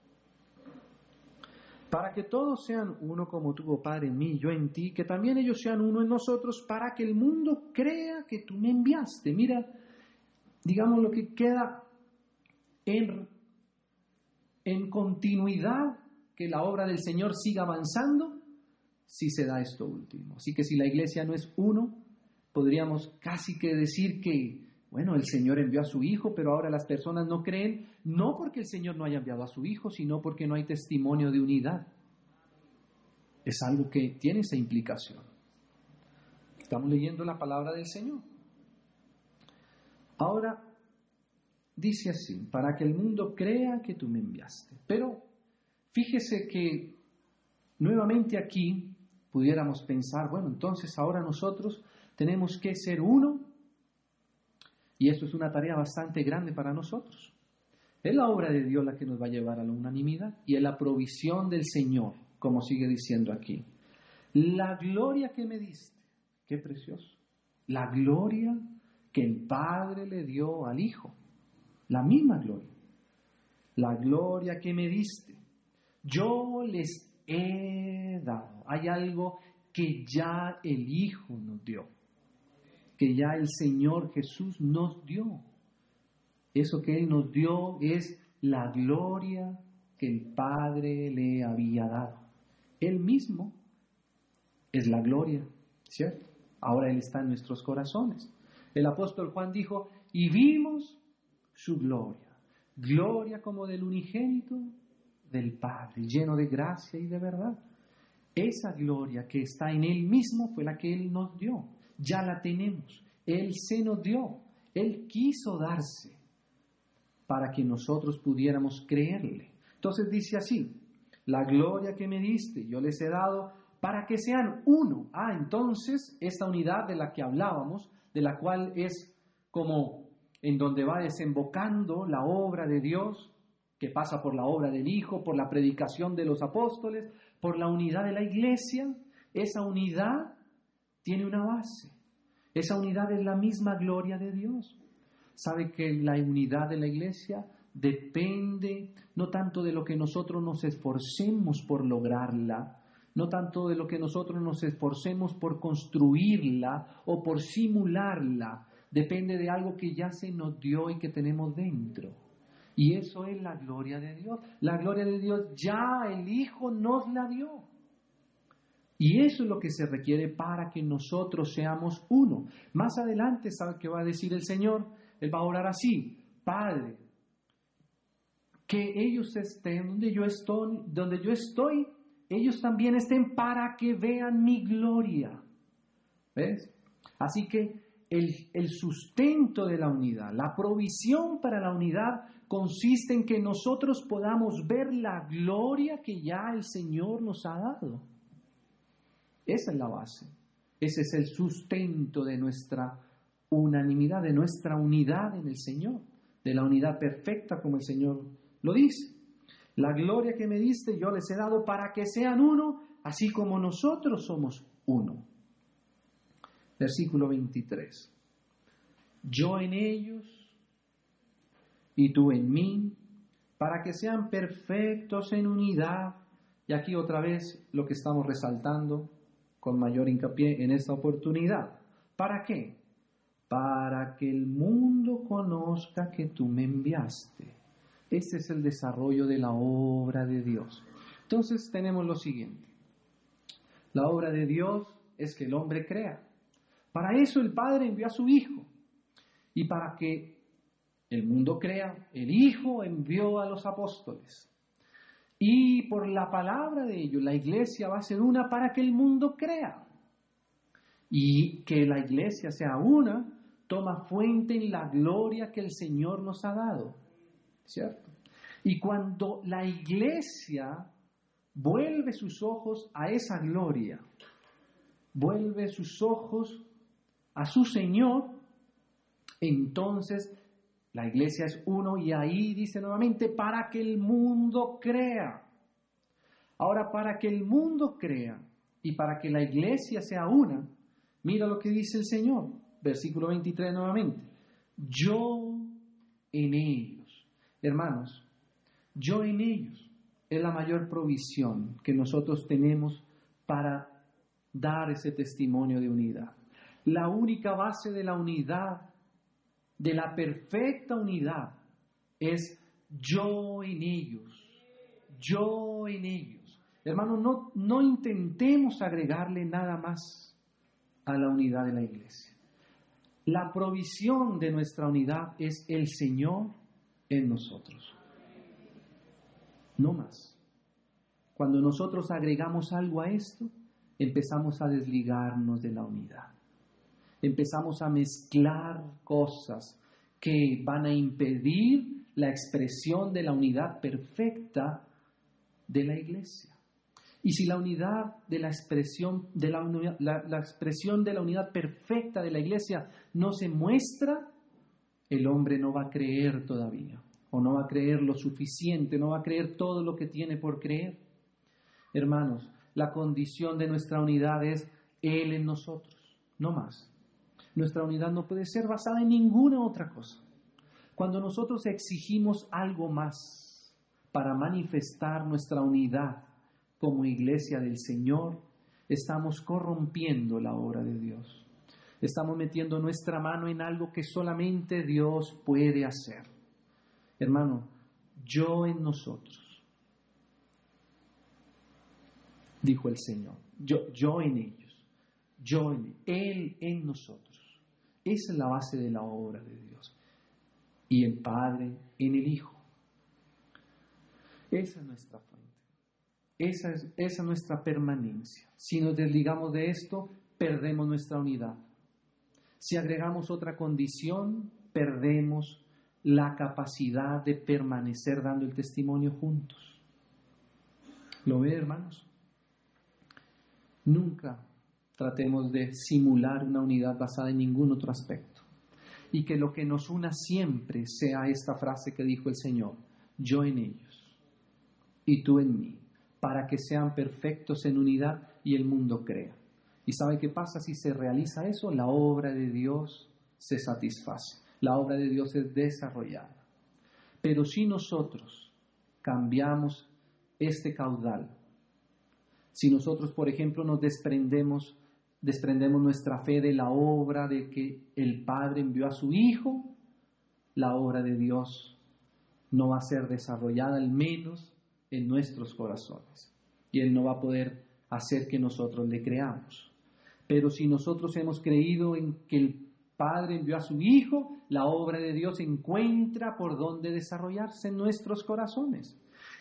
Para que todos sean uno como tú, oh Padre, en mí y yo en ti, que también ellos sean uno en nosotros, para que el mundo crea que tú me enviaste. Mira, digamos lo que queda en, en continuidad, que la obra del Señor siga avanzando, si se da esto último. Así que si la iglesia no es uno, podríamos casi que decir que, bueno, el Señor envió a su Hijo, pero ahora las personas no creen, no porque el Señor no haya enviado a su Hijo, sino porque no hay testimonio de unidad. Es algo que tiene esa implicación. Estamos leyendo la palabra del Señor. Ahora, dice así, para que el mundo crea que tú me enviaste. Pero fíjese que nuevamente aquí pudiéramos pensar, bueno, entonces ahora nosotros tenemos que ser uno, y esto es una tarea bastante grande para nosotros. Es la obra de Dios la que nos va a llevar a la unanimidad, y es la provisión del Señor, como sigue diciendo aquí. La gloria que me diste, qué precioso, la gloria que el Padre le dio al Hijo, la misma gloria, la gloria que me diste, yo les he dado. Hay algo que ya el Hijo nos dio, que ya el Señor Jesús nos dio. Eso que Él nos dio es la gloria que el Padre le había dado. Él mismo es la gloria, ¿cierto? Ahora Él está en nuestros corazones. El apóstol Juan dijo, y vimos su gloria, gloria como del unigénito del Padre, lleno de gracia y de verdad. Esa gloria que está en Él mismo fue la que Él nos dio. Ya la tenemos. Él se nos dio. Él quiso darse para que nosotros pudiéramos creerle. Entonces dice así, la gloria que me diste, yo les he dado para que sean uno. Ah, entonces esta unidad de la que hablábamos, de la cual es como en donde va desembocando la obra de Dios, que pasa por la obra del Hijo, por la predicación de los apóstoles, por la unidad de la iglesia. Esa unidad tiene una base. Esa unidad es la misma gloria de Dios. ¿Sabe que la unidad de la iglesia depende no tanto de lo que nosotros nos esforcemos por lograrla, no tanto de lo que nosotros nos esforcemos por construirla o por simularla, depende de algo que ya se nos dio y que tenemos dentro? Y eso es la gloria de Dios. La gloria de Dios ya el Hijo nos la dio. Y eso es lo que se requiere para que nosotros seamos uno. Más adelante, ¿sabe qué va a decir el Señor? Él va a orar así: Padre, que ellos estén donde yo estoy, donde yo estoy, ellos también estén para que vean mi gloria. ¿Ves? Así que el, el sustento de la unidad, la provisión para la unidad consiste en que nosotros podamos ver la gloria que ya el Señor nos ha dado. Esa es la base. Ese es el sustento de nuestra unanimidad, de nuestra unidad en el Señor, de la unidad perfecta como el Señor lo dice. La gloria que me diste yo les he dado para que sean uno, así como nosotros somos uno. Versículo veintitrés. Yo en ellos y tú en mí, para que sean perfectos en unidad. Y aquí otra vez lo que estamos resaltando con mayor hincapié en esta oportunidad. ¿Para qué? Para que el mundo conozca que tú me enviaste. Ese es el desarrollo de la obra de Dios. Entonces tenemos lo siguiente. La obra de Dios es que el hombre crea. Para eso el Padre envió a su Hijo. Y para que el mundo crea, el Hijo envió a los apóstoles. Y por la palabra de ellos, la iglesia va a ser una para que el mundo crea. Y que la iglesia sea una, toma fuente en la gloria que el Señor nos ha dado. ¿Cierto? Y cuando la iglesia vuelve sus ojos a esa gloria, vuelve sus ojos a su Señor, entonces la iglesia es uno y ahí dice nuevamente, para que el mundo crea. Ahora, para que el mundo crea y para que la iglesia sea una, mira lo que dice el Señor, versículo veintitrés nuevamente. Yo en ellos, hermanos, yo en ellos es la mayor provisión que nosotros tenemos para dar ese testimonio de unidad. La única base de la unidad, de la perfecta unidad, es yo en ellos, yo en ellos. Hermanos, no, no intentemos agregarle nada más a la unidad de la iglesia. La provisión de nuestra unidad es el Señor en nosotros. No más. Cuando nosotros agregamos algo a esto, empezamos a desligarnos de la unidad. Empezamos a mezclar cosas que van a impedir la expresión de la unidad perfecta de la iglesia. Y si la unidad de la expresión de la, unidad, la, la expresión de la unidad perfecta de la iglesia no se muestra, el hombre no va a creer todavía, o no va a creer lo suficiente, no va a creer todo lo que tiene por creer. Hermanos, la condición de nuestra unidad es Él en nosotros, no más. Nuestra unidad no puede ser basada en ninguna otra cosa. Cuando nosotros exigimos algo más para manifestar nuestra unidad como iglesia del Señor, estamos corrompiendo la obra de Dios. Estamos metiendo nuestra mano en algo que solamente Dios puede hacer. Hermano, yo en nosotros, dijo el Señor, yo, yo en ellos, yo en Él en nosotros. Esa es la base de la obra de Dios. Y el Padre en el Hijo. Esa es nuestra fuente. Esa es, esa es nuestra permanencia. Si nos desligamos de esto, perdemos nuestra unidad. Si agregamos otra condición, perdemos la capacidad de permanecer dando el testimonio juntos. ¿Lo ve, hermanos? Nunca tratemos de simular una unidad basada en ningún otro aspecto. Y que lo que nos una siempre sea esta frase que dijo el Señor, yo en ellos y tú en mí, para que sean perfectos en unidad y el mundo crea. ¿Y sabe qué pasa si se realiza eso? La obra de Dios se satisface, la obra de Dios es desarrollada. Pero si nosotros cambiamos este caudal, si nosotros, por ejemplo, nos desprendemos, desprendemos nuestra fe de la obra de que el Padre envió a su Hijo, la obra de Dios no va a ser desarrollada, al menos en nuestros corazones. Y Él no va a poder hacer que nosotros le creamos. Pero si nosotros hemos creído en que el Padre envió a su Hijo, la obra de Dios encuentra por dónde desarrollarse en nuestros corazones.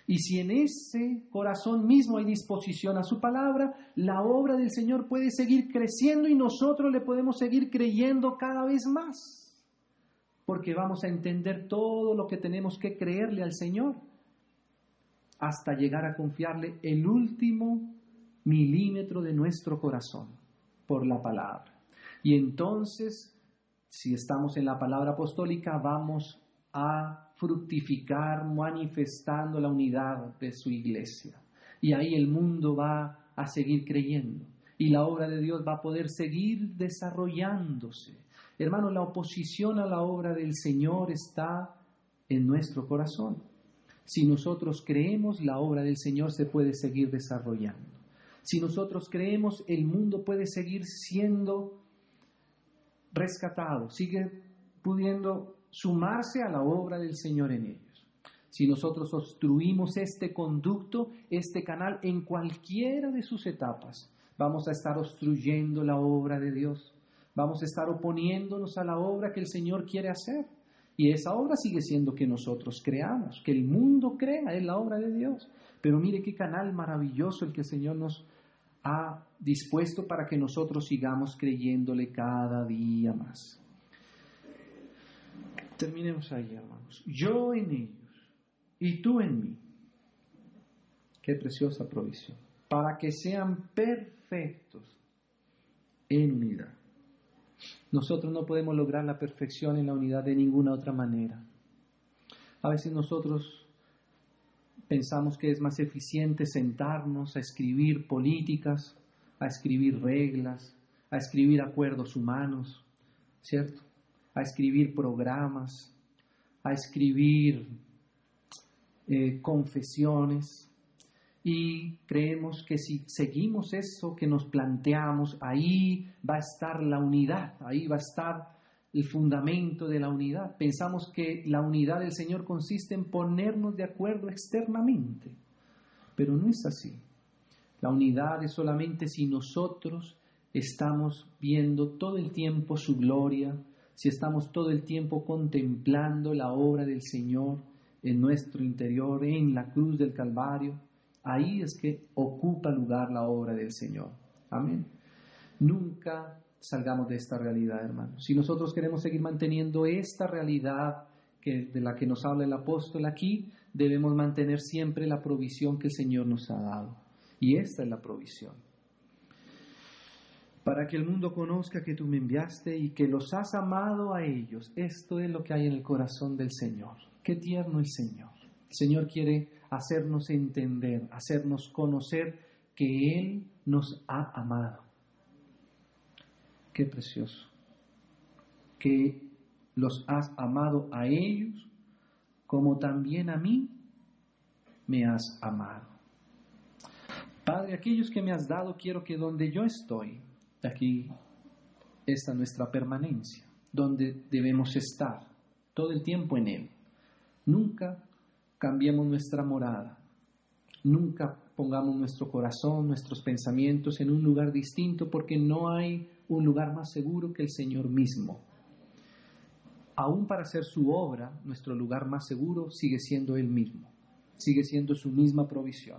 Y si en ese corazón mismo hay disposición a su palabra, la obra del Señor puede seguir creciendo y nosotros le podemos seguir creyendo cada vez más. Porque vamos a entender todo lo que tenemos que creerle al Señor hasta llegar a confiarle el último milímetro de nuestro corazón por la palabra. Y entonces, si estamos en la palabra apostólica, vamos a fructificar manifestando la unidad de su iglesia. Y ahí el mundo va a seguir creyendo. Y la obra de Dios va a poder seguir desarrollándose. Hermanos, la oposición a la obra del Señor está en nuestro corazón. Si nosotros creemos, la obra del Señor se puede seguir desarrollando. Si nosotros creemos, el mundo puede seguir siendo rescatado, sigue pudiendo sumarse a la obra del Señor en ellos. Si nosotros obstruimos este conducto, este canal, en cualquiera de sus etapas, vamos a estar obstruyendo la obra de Dios. Vamos a estar oponiéndonos a la obra que el Señor quiere hacer. Y esa obra sigue siendo que nosotros creamos, que el mundo crea en la obra de Dios. Pero mire qué canal maravilloso el que el Señor nos ha dispuesto para que nosotros sigamos creyéndole cada día más. Terminemos ahí, hermanos. Yo en ellos y tú en mí. Qué preciosa provisión. Para que sean perfectos en unidad. Nosotros no podemos lograr la perfección en la unidad de ninguna otra manera. A veces nosotros pensamos que es más eficiente sentarnos a escribir políticas, a escribir reglas, a escribir acuerdos humanos, ¿cierto? A escribir programas, a escribir eh, confesiones. Y creemos que si seguimos eso que nos planteamos, ahí va a estar la unidad, ahí va a estar el fundamento de la unidad. Pensamos que la unidad del Señor consiste en ponernos de acuerdo externamente, pero no es así. La unidad es solamente si nosotros estamos viendo todo el tiempo su gloria, si estamos todo el tiempo contemplando la obra del Señor en nuestro interior, en la cruz del Calvario. Ahí es que ocupa lugar la obra del Señor. Amén. Nunca salgamos de esta realidad, hermanos. Si nosotros queremos seguir manteniendo esta realidad que, de la que nos habla el apóstol aquí, debemos mantener siempre la provisión que el Señor nos ha dado. Y esta es la provisión. Para que el mundo conozca que tú me enviaste y que los has amado a ellos. Esto es lo que hay en el corazón del Señor. Qué tierno el Señor. El Señor quiere hacernos entender, hacernos conocer que Él nos ha amado. Qué precioso. Que los has amado a ellos como también a mí me has amado. Padre, aquellos que me has dado, quiero que donde yo estoy, aquí está nuestra permanencia, donde debemos estar todo el tiempo en Él. Nunca cambiemos nuestra morada, nunca pongamos nuestro corazón, nuestros pensamientos en un lugar distinto, porque no hay un lugar más seguro que el Señor mismo. Aún para hacer su obra, nuestro lugar más seguro sigue siendo Él mismo, sigue siendo su misma provisión.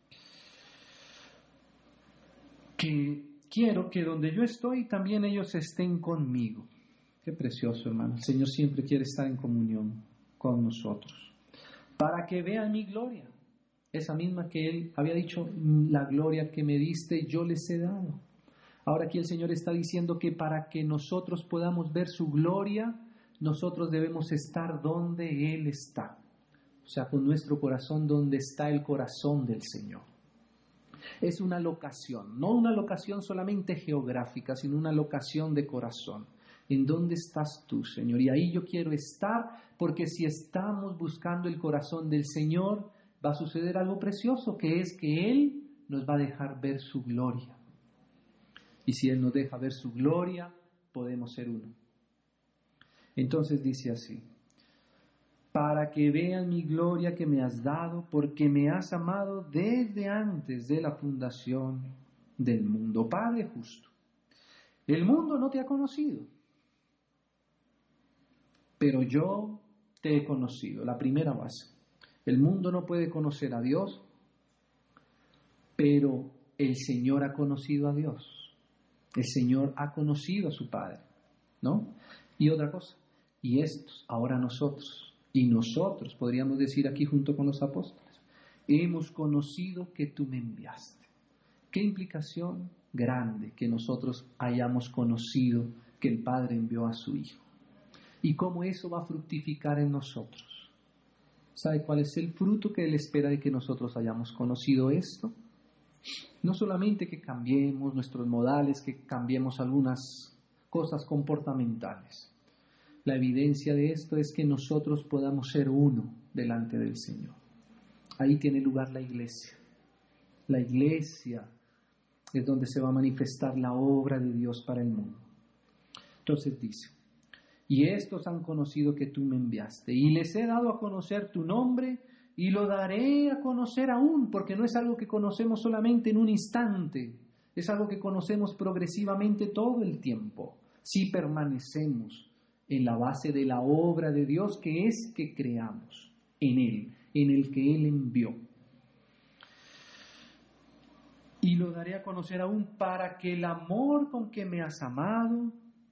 Que quiero que donde yo estoy también ellos estén conmigo. Qué precioso, hermano. El Señor siempre quiere estar en comunión con nosotros. Para que vean mi gloria, esa misma que Él había dicho, la gloria que me diste yo les he dado. Ahora aquí el Señor está diciendo que para que nosotros podamos ver su gloria, nosotros debemos estar donde Él está. O sea, con nuestro corazón donde está el corazón del Señor. Es una locación, no una locación solamente geográfica, sino una locación de corazón. ¿En dónde estás tú, Señor? Y ahí yo quiero estar, porque si estamos buscando el corazón del Señor, va a suceder algo precioso, que es que Él nos va a dejar ver su gloria. Y si Él nos deja ver su gloria, podemos ser uno. Entonces dice así: para que vean mi gloria que me has dado, porque me has amado desde antes de la fundación del mundo. Padre justo, el mundo no te ha conocido, pero yo te he conocido, la primera base. El mundo no puede conocer a Dios, pero el Señor ha conocido a Dios. El Señor ha conocido a su Padre, ¿no? Y otra cosa, y estos, ahora nosotros, y nosotros, podríamos decir aquí junto con los apóstoles, hemos conocido que tú me enviaste. ¿Qué implicación grande que nosotros hayamos conocido que el Padre envió a su Hijo? ¿Y cómo eso va a fructificar en nosotros? ¿Sabe cuál es el fruto que Él espera de que nosotros hayamos conocido esto? No solamente que cambiemos nuestros modales, que cambiemos algunas cosas comportamentales. La evidencia de esto es que nosotros podamos ser uno delante del Señor. Ahí tiene lugar la iglesia. La iglesia es donde se va a manifestar la obra de Dios para el mundo. Entonces dice, y estos han conocido que tú me enviaste, y les he dado a conocer tu nombre, y lo daré a conocer aún, porque no es algo que conocemos solamente en un instante, es algo que conocemos progresivamente todo el tiempo, si permanecemos en la base de la obra de Dios, que es que creamos en Él, en el que Él envió. Y lo daré a conocer aún para que el amor con que me has amado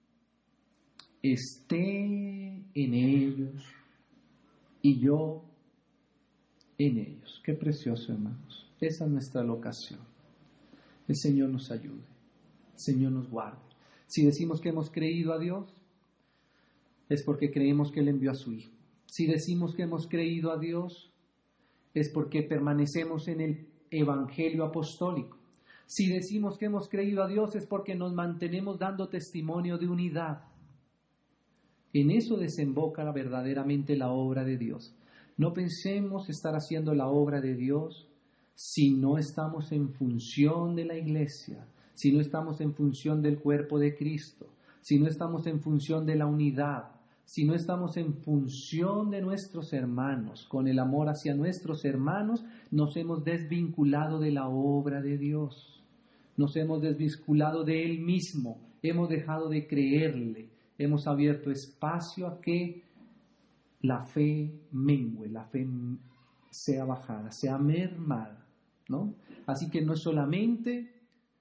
esté en ellos y yo en ellos. Qué precioso, hermanos. Esa es nuestra locación. El Señor nos ayude. El Señor nos guarde. Si decimos que hemos creído a Dios, es porque creemos que Él envió a su Hijo. Si decimos que hemos creído a Dios, es porque permanecemos en el Evangelio apostólico. Si decimos que hemos creído a Dios, es porque nos mantenemos dando testimonio de unidad. En eso desemboca verdaderamente la obra de Dios. No pensemos estar haciendo la obra de Dios si no estamos en función de la iglesia, si no estamos en función del cuerpo de Cristo, si no estamos en función de la unidad, si no estamos en función de nuestros hermanos, con el amor hacia nuestros hermanos, nos hemos desvinculado de la obra de Dios, nos hemos desvinculado de Él mismo, hemos dejado de creerle, hemos abierto espacio a que la fe mengue, la fe sea bajada, sea mermada, ¿no? Así que no es solamente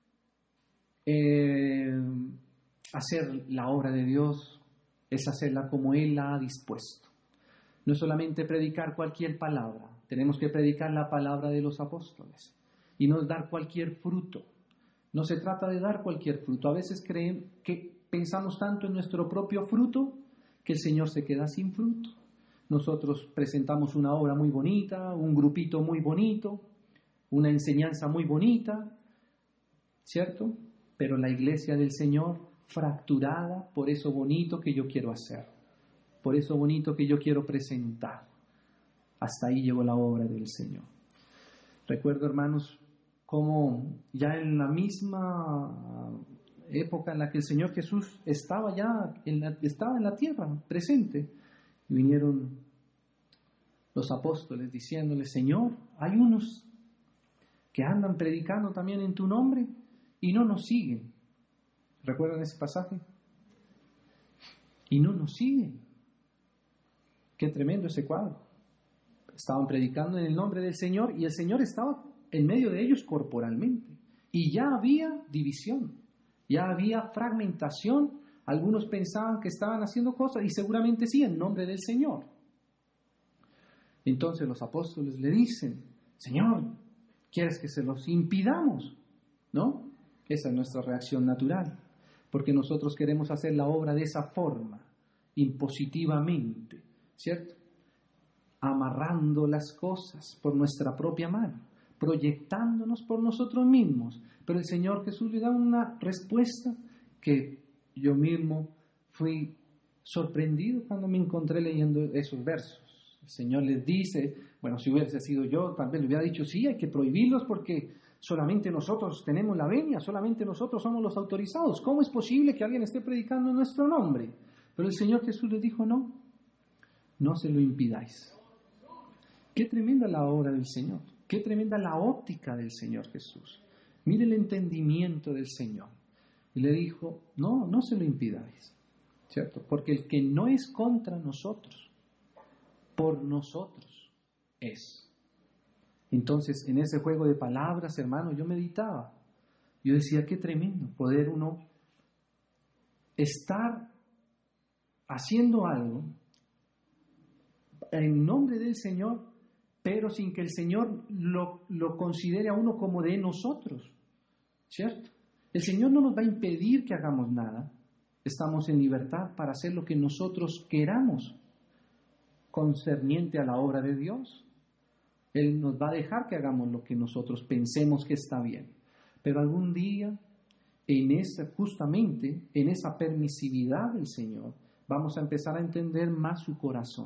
eh, hacer la obra de Dios, es hacerla como Él la ha dispuesto. No es solamente predicar cualquier palabra, tenemos que predicar la palabra de los apóstoles y no dar cualquier fruto. No se trata de dar cualquier fruto. A veces creen que pensamos tanto en nuestro propio fruto que el Señor se queda sin fruto. Nosotros presentamos una obra muy bonita, un grupito muy bonito, una enseñanza muy bonita, ¿cierto? Pero la iglesia del Señor fracturada por eso bonito que yo quiero hacer, por eso bonito que yo quiero presentar. Hasta ahí llegó la obra del Señor. Recuerdo, hermanos, cómo ya en la misma época en la que el Señor Jesús estaba ya en la, estaba en la tierra, presente, y vinieron los apóstoles diciéndole, Señor, hay unos que andan predicando también en tu nombre y no nos siguen. ¿Recuerdan ese pasaje? Y no nos siguen. Qué tremendo ese cuadro. Estaban predicando en el nombre del Señor y el Señor estaba en medio de ellos corporalmente. Y ya había división, ya había fragmentación. Algunos pensaban que estaban haciendo cosas y seguramente sí, en nombre del Señor. Entonces los apóstoles le dicen, Señor, ¿quieres que se los impidamos? ¿No? Esa es nuestra reacción natural, porque nosotros queremos hacer la obra de esa forma, impositivamente, ¿cierto? Amarrando las cosas por nuestra propia mano, proyectándonos por nosotros mismos. Pero el Señor Jesús le da una respuesta que yo mismo fui sorprendido cuando me encontré leyendo esos versos. El Señor les dice, bueno, si hubiese sido yo, tal vez le hubiera dicho, sí, hay que prohibirlos porque solamente nosotros tenemos la venia, solamente nosotros somos los autorizados. ¿Cómo es posible que alguien esté predicando en nuestro nombre? Pero el Señor Jesús les dijo, no, no se lo impidáis. Qué tremenda la obra del Señor, qué tremenda la óptica del Señor Jesús. Mire el entendimiento del Señor. Y le dijo, no, no se lo impidáis, ¿cierto? Porque el que no es contra nosotros, por nosotros, es. Entonces, en ese juego de palabras, hermano, yo meditaba. Yo decía, qué tremendo poder uno estar haciendo algo en nombre del Señor, pero sin que el Señor lo, lo considere a uno como de nosotros, ¿cierto? El Señor no nos va a impedir que hagamos nada. Estamos en libertad para hacer lo que nosotros queramos concerniente a la obra de Dios. Él nos va a dejar que hagamos lo que nosotros pensemos que está bien. Pero algún día, en esa, justamente en esa permisividad del Señor, vamos a empezar a entender más su corazón.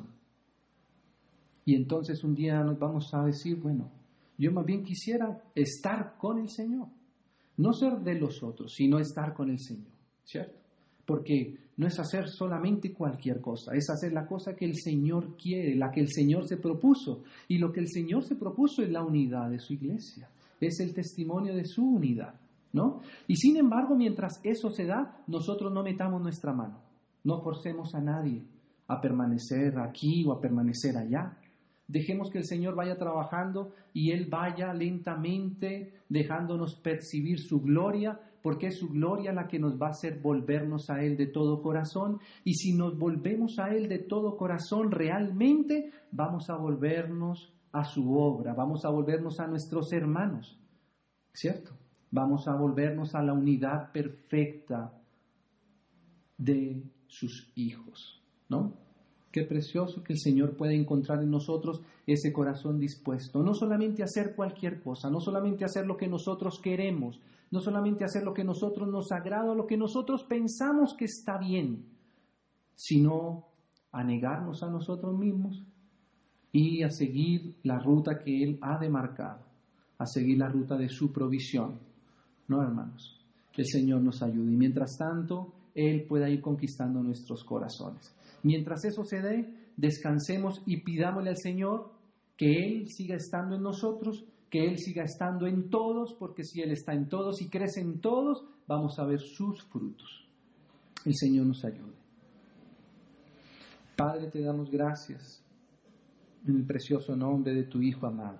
Y entonces un día nos vamos a decir, bueno, yo más bien quisiera estar con el Señor. No ser de los otros, sino estar con el Señor, ¿cierto? Porque no es hacer solamente cualquier cosa, es hacer la cosa que el Señor quiere, la que el Señor se propuso. Y lo que el Señor se propuso es la unidad de su iglesia, es el testimonio de su unidad, ¿no? Y sin embargo, mientras eso se da, nosotros no metamos nuestra mano, no forcemos a nadie a permanecer aquí o a permanecer allá. Dejemos que el Señor vaya trabajando y Él vaya lentamente dejándonos percibir su gloria, porque es su gloria la que nos va a hacer volvernos a Él de todo corazón. Y si nos volvemos a Él de todo corazón, realmente vamos a volvernos a su obra, vamos a volvernos a nuestros hermanos, ¿cierto? Vamos a volvernos a la unidad perfecta de sus hijos, ¿no? Qué precioso que el Señor pueda encontrar en nosotros ese corazón dispuesto, no solamente a hacer cualquier cosa, no solamente a hacer lo que nosotros queremos, no solamente a hacer lo que a nosotros nos agrada, lo que nosotros pensamos que está bien, sino a negarnos a nosotros mismos y a seguir la ruta que Él ha demarcado, a seguir la ruta de su provisión. ¿No, hermanos? Que el Señor nos ayude y mientras tanto Él pueda ir conquistando nuestros corazones. Mientras eso se dé, descansemos y pidámosle al Señor que Él siga estando en nosotros, que Él siga estando en todos, porque si Él está en todos y crece en todos, vamos a ver sus frutos. El Señor nos ayude. Padre, te damos gracias en el precioso nombre de tu Hijo amado.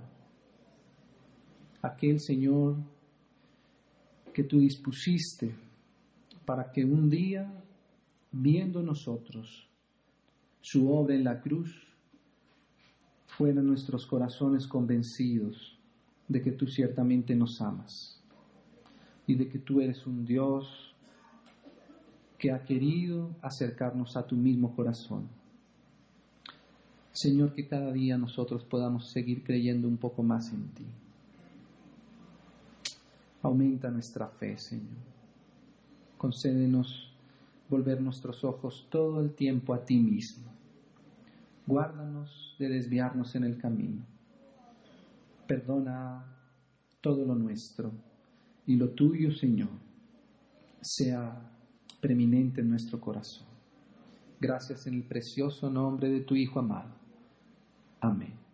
Aquel Señor que tú dispusiste para que un día, viendo nosotros su obra en la cruz, fueran nuestros corazones convencidos de que tú ciertamente nos amas y de que tú eres un Dios que ha querido acercarnos a tu mismo corazón. Señor, que cada día nosotros podamos seguir creyendo un poco más en ti. Aumenta nuestra fe, Señor. Concédenos volver nuestros ojos todo el tiempo a ti mismo. Guárdanos de desviarnos en el camino. Perdona todo lo nuestro y lo tuyo, Señor, sea preeminente en nuestro corazón. Gracias en el precioso nombre de tu Hijo amado. Amén.